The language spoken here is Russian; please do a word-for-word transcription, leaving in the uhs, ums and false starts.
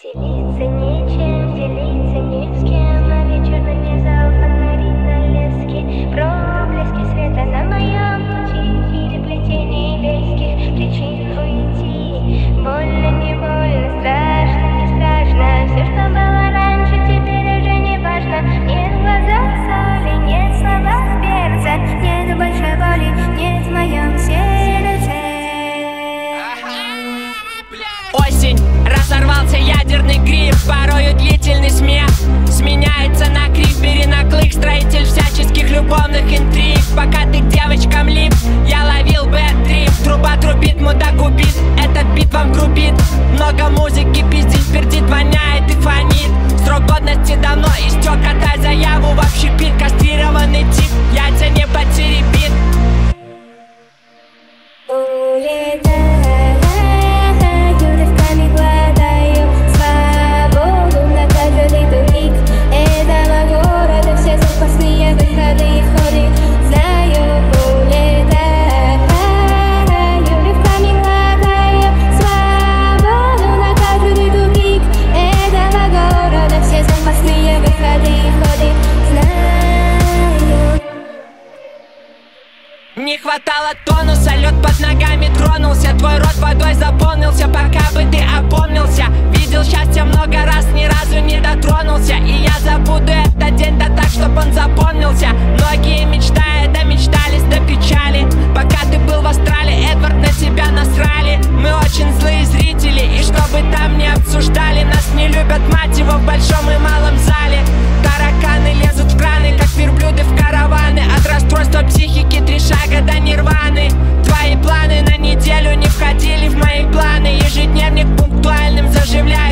Делиться нечем, делиться ни с кем, а вечерний зал, фонари на леске, проблески света на моем пути, переплетение легких причин уйти. Больно, не больно, страшно, не страшно, все, что было раньше, теперь уже не важно. Нет в глазах соли, нет в словах перца, нет больше боли, нет в моем сердце. Осень, разорвался ядерный гриб, порою длительный смех сменяется на крик, перенаклык, строитель всяческих любовных интриг. Пока ты к девочкам лип, я ловил бэт-трип. Труба трубит, мудак убит, этот бит вам грубит. Много музыки, пиздит, пердит, воняет и фонит. Срок годности давно истек, отдай заяву в общепит. Кастрированный тип, яйца не потеребит. Не хватало тонуса, лед под ногами тронулся, твой рот водой заполнился, пока бы ты опомнился. Видел счастье много раз, ни разу не дотронулся, и я забуду этот день, да так, чтоб он запомнился. Многие мечтая, да мечтались до печали. Пока ты был в астрале, Эдвард, на тебя насрали. Мы очень злые зрители, и чтобы там не обсуждали, нас не любят, мать его, в большом и малом зале. Тараканы лезут в краны, как верблюды в караваны. От расстройства психики три шага до нирваны. Твои планы на неделю не входили в мои планы. Ежедневник пунктуальным заживляет